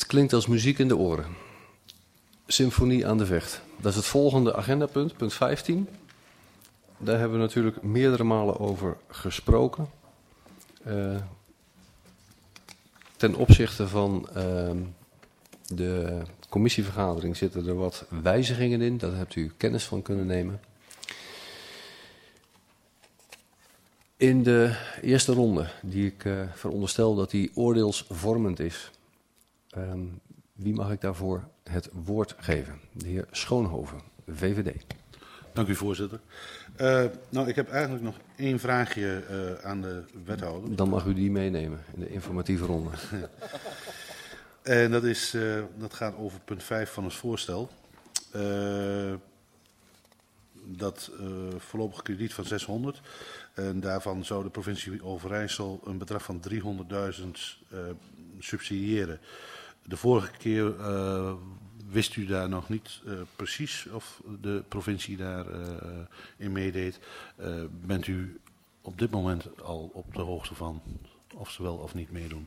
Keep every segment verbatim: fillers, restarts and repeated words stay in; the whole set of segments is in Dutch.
klinkt als muziek in de oren. Symfonie aan de Vecht. Dat is het volgende agendapunt, punt vijftien. Daar hebben we natuurlijk meerdere malen over gesproken. Uh, ten opzichte van uh, de commissievergadering zitten er wat wijzigingen in. Daar hebt u kennis van kunnen nemen. In de eerste ronde, die ik uh, veronderstel dat die oordeelsvormend is. Um, wie mag ik daarvoor het woord geven? De heer Schoonhoven, V V D. Dank u, voorzitter. Uh, nou, ik heb eigenlijk nog één vraagje uh, aan de wethouder. Dan mag u die meenemen in de informatieve ronde. En dat, is, uh, dat gaat over punt vijf van het voorstel. Uh, dat uh, voorlopig krediet van zeshonderd. En daarvan zou de provincie Overijssel een bedrag van driehonderdduizend uh, subsidiëren. De vorige keer uh, wist u daar nog niet uh, precies of de provincie daar uh, in meedeed. Uh, bent u op dit moment al op de hoogte van of ze wel of niet meedoen?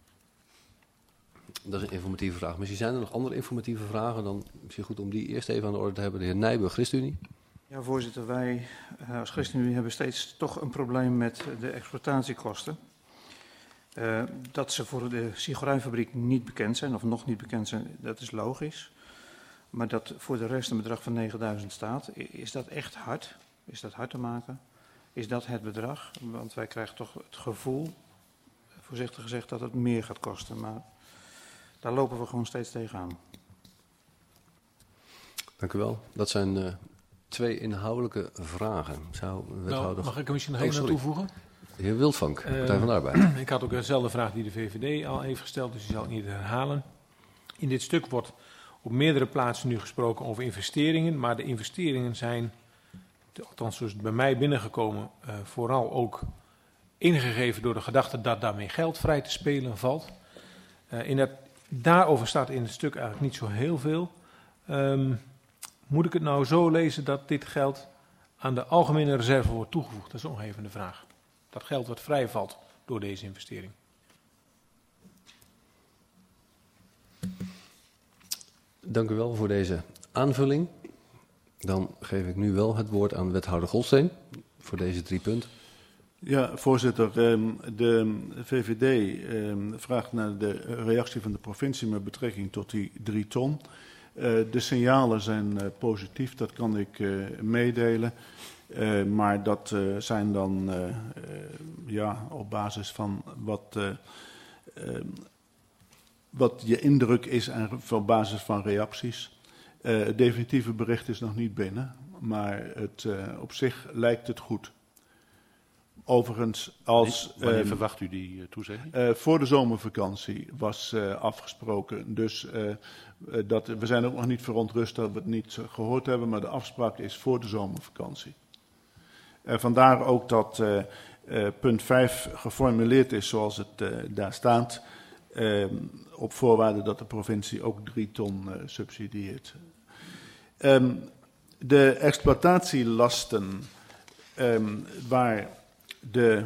Dat is een informatieve vraag. Misschien zijn er nog andere informatieve vragen. Dan misschien goed om die eerst even aan de orde te hebben. De heer Nijburg, ChristenUnie. Ja, voorzitter. Wij uh, als ChristenUnie hebben steeds toch een probleem met de exploitatiekosten. Uh, dat ze voor de sigarijnfabriek niet bekend zijn, of nog niet bekend zijn, dat is logisch. Maar dat voor de rest een bedrag van negenduizend staat, is dat echt hard? Is dat hard te maken? Is dat het bedrag? Want wij krijgen toch het gevoel, voorzichtig gezegd, dat het meer gaat kosten. Maar daar lopen we gewoon steeds tegenaan. Dank u wel. Dat zijn uh, twee inhoudelijke vragen. Zou wethouder... Nou, mag ik er misschien nog één aan toevoegen? De heer Wildvank, Partij van de Arbeid. Uh, ik had ook dezelfde vraag die de V V D al heeft gesteld, dus die zal het niet herhalen. In dit stuk wordt op meerdere plaatsen nu gesproken over investeringen, maar de investeringen zijn, althans zoals het bij mij binnengekomen, uh, vooral ook ingegeven door de gedachte dat daarmee geld vrij te spelen valt. Uh, in dat, daarover staat in het stuk eigenlijk niet zo heel veel. Um, moet ik het nou zo lezen dat dit geld aan de algemene reserve wordt toegevoegd? Dat is nog even de vraag. Dat geld wat vrijvalt door deze investering. Dank u wel voor deze aanvulling. Dan geef ik nu wel het woord aan wethouder Golsteen voor deze drie punten. Ja, voorzitter. De V V D vraagt naar de reactie van de provincie met betrekking tot die drie ton. De signalen zijn positief, dat kan ik meedelen. Uh, maar dat uh, zijn dan uh, uh, ja, op basis van wat, uh, uh, wat je indruk is en op basis van reacties. Uh, het definitieve bericht is nog niet binnen, maar het, uh, op zich lijkt het goed. Overigens, als... Wanneer uh, verwacht u die uh, toezegging? Uh, voor de zomervakantie was uh, afgesproken. Dus uh, uh, dat, we zijn ook nog niet verontrust dat we het niet uh, gehoord hebben, maar de afspraak is voor de zomervakantie. Uh, vandaar ook dat uh, uh, punt vijf geformuleerd is zoals het uh, daar staat. Uh, op voorwaarde dat de provincie ook drie ton uh, subsidieert. Um, de exploitatielasten um, waar de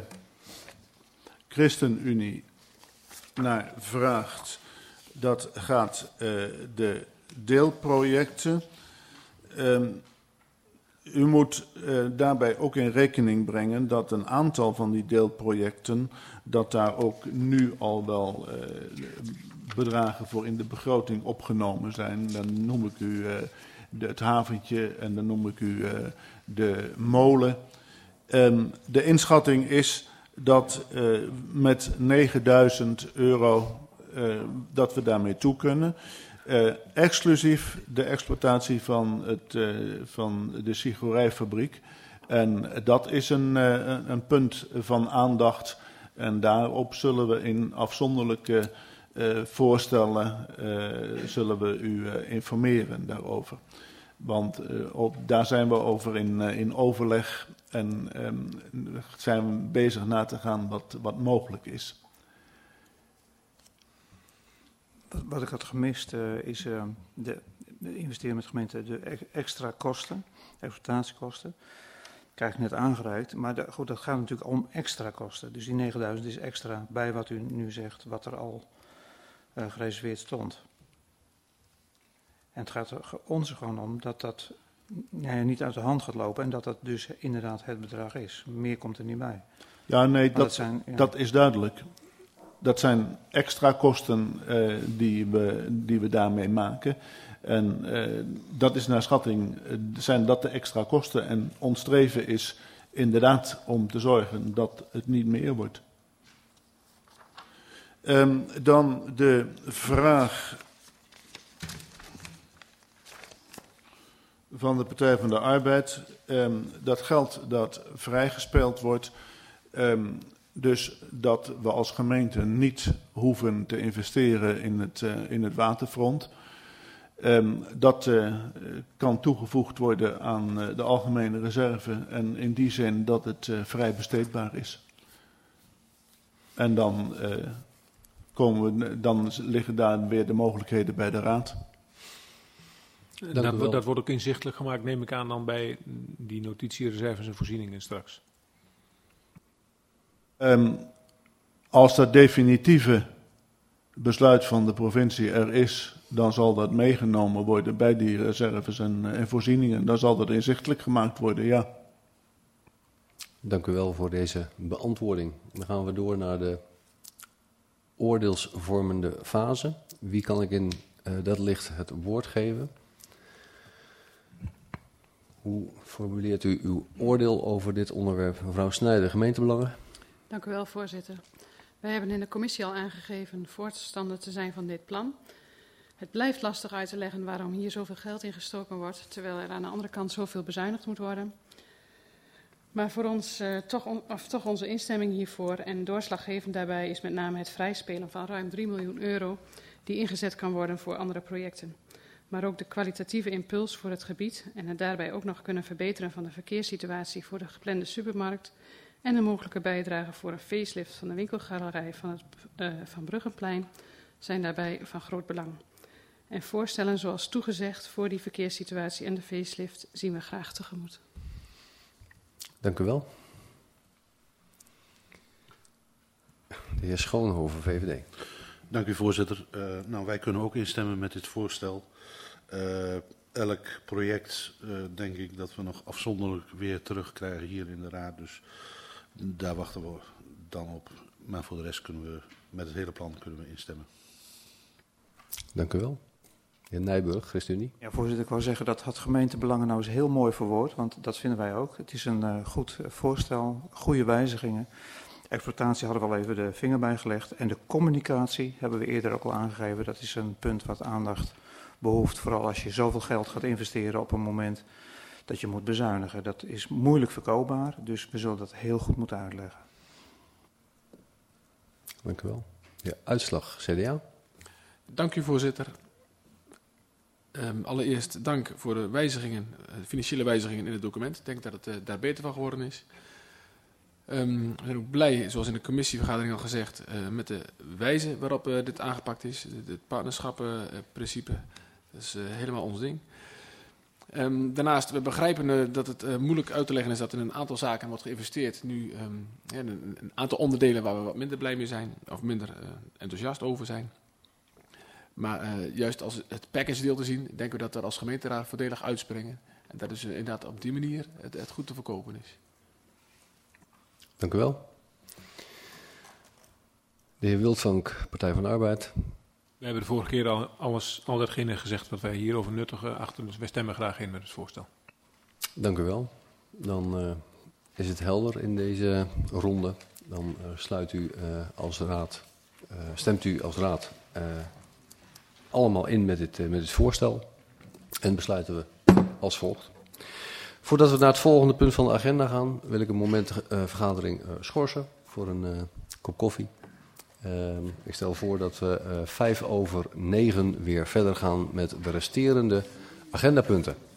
ChristenUnie naar vraagt, dat gaat uh, de deelprojecten. Um, U moet uh, daarbij ook in rekening brengen dat een aantal van die deelprojecten, dat daar ook nu al wel uh, bedragen voor in de begroting opgenomen zijn. Dan noem ik u uh, de, het haventje en dan noem ik u uh, de molen. Um, de inschatting is dat uh, met negenduizend euro uh, dat we daarmee toe kunnen. Uh, exclusief de exploitatie van, het, uh, van de sigarijfabriek. En dat is een, uh, een punt van aandacht. En daarop zullen we in afzonderlijke uh, voorstellen uh, zullen we u uh, informeren daarover. Want uh, op, daar zijn we over in, uh, in overleg en um, zijn we bezig na te gaan wat, wat mogelijk is. Wat ik had gemist uh, is uh, de, de investeren met gemeente, de extra kosten, exploitatiekosten. Krijg ik net aangereikt, maar de, goed, dat gaat natuurlijk om extra kosten. Dus die negenduizend is extra bij wat u nu zegt, wat er al uh, gereserveerd stond. En het gaat er ons er gewoon om dat dat nou ja, niet uit de hand gaat lopen en dat dat dus inderdaad het bedrag is. Meer komt er niet bij. Ja, nee, dat, dat, zijn, ja. dat is duidelijk. Dat zijn extra kosten uh, die, we, die we daarmee maken. En uh, dat is naar schatting, uh, zijn dat de extra kosten. En ons streven is inderdaad om te zorgen dat het niet meer wordt. Um, dan de vraag van de Partij van de Arbeid. Um, dat geld dat vrijgespeeld wordt, um, dus dat we als gemeente niet hoeven te investeren in het, uh, in het waterfront. Um, dat uh, kan toegevoegd worden aan uh, de algemene reserve en in die zin dat het uh, vrij besteedbaar is. En dan, uh, komen we, dan liggen daar weer de mogelijkheden bij de Raad. Dat, dat wordt ook inzichtelijk gemaakt, neem ik aan, dan bij die notitie, reserves en voorzieningen straks. Um, als dat definitieve besluit van de provincie er is, dan zal dat meegenomen worden bij die reserves en, en voorzieningen. Dan zal dat inzichtelijk gemaakt worden, ja. Dank u wel voor deze beantwoording. Dan gaan we door naar de oordeelsvormende fase. Wie kan ik in uh, dat licht het woord geven? Hoe formuleert u uw oordeel over dit onderwerp? Mevrouw Snijder, gemeentebelangen. Dank u wel, voorzitter. Wij hebben in de commissie al aangegeven voorstander te zijn van dit plan. Het blijft lastig uit te leggen waarom hier zoveel geld in gestoken wordt, terwijl er aan de andere kant zoveel bezuinigd moet worden. Maar voor ons, uh, toch, on, of toch onze instemming hiervoor en doorslaggevend daarbij is met name het vrijspelen van ruim drie miljoen euro die ingezet kan worden voor andere projecten. Maar ook de kwalitatieve impuls voor het gebied en het daarbij ook nog kunnen verbeteren van de verkeerssituatie voor de geplande supermarkt en een mogelijke bijdrage voor een facelift van de winkelgalerij van het uh, Van Bruggenplein zijn daarbij van groot belang. En voorstellen zoals toegezegd voor die verkeerssituatie en de facelift zien we graag tegemoet. Dank u wel. De heer Schoonhoven, V V D. Dank u, voorzitter. Uh, nou, wij kunnen ook instemmen met dit voorstel. Uh, elk project, uh, denk ik, dat we nog afzonderlijk weer terugkrijgen hier in de Raad. Dus daar wachten we dan op. Maar voor de rest kunnen we met het hele plan kunnen we instemmen. Dank u wel. De heer Nijburg, ChristenUnie. Ja, voorzitter, ik wou zeggen dat had gemeentebelangen nou eens heel mooi verwoord, want dat vinden wij ook. Het is een uh, goed voorstel, goede wijzigingen. Exploitatie hadden we al even de vinger bij gelegd. En de communicatie hebben we eerder ook al aangegeven. Dat is een punt wat aandacht behoeft, vooral als je zoveel geld gaat investeren op een moment dat je moet bezuinigen. Dat is moeilijk verkoopbaar, dus we zullen dat heel goed moeten uitleggen. Dank u wel. Ja, uitslag, C D A. Dank u, voorzitter. Um, allereerst dank voor de wijzigingen, de financiële wijzigingen in het document. Ik denk dat het uh, daar beter van geworden is. Um, we zijn ook blij, zoals in de commissievergadering al gezegd, uh, met de wijze waarop uh, dit aangepakt is. Het partnerschappenprincipe, uh, dat is uh, helemaal ons ding. Um, daarnaast, we begrijpen uh, dat het uh, moeilijk uit te leggen is dat in een aantal zaken wordt geïnvesteerd. Nu um, ja, een, een aantal onderdelen waar we wat minder blij mee zijn, of minder uh, enthousiast over zijn. Maar uh, juist als het package deel te zien, denken we dat we als gemeenteraad voordelig uitspringen. En dat is uh, inderdaad op die manier het, het goed te verkopen is. Dank u wel. De heer Wildvank, Partij van de Arbeid. We hebben de vorige keer al alles, al datgene gezegd wat wij hierover nuttig achten. Dus wij stemmen graag in met het voorstel. Dank u wel. Dan uh, is het helder in deze ronde. Dan uh, sluit u uh, als raad, uh, stemt u als raad uh, allemaal in met dit, uh, met dit voorstel. En besluiten we als volgt. Voordat we naar het volgende punt van de agenda gaan, wil ik een moment uh, vergadering uh, schorsen voor een uh, kop koffie. Uh, ik stel voor dat we uh, vijf over negen weer verder gaan met de resterende agendapunten.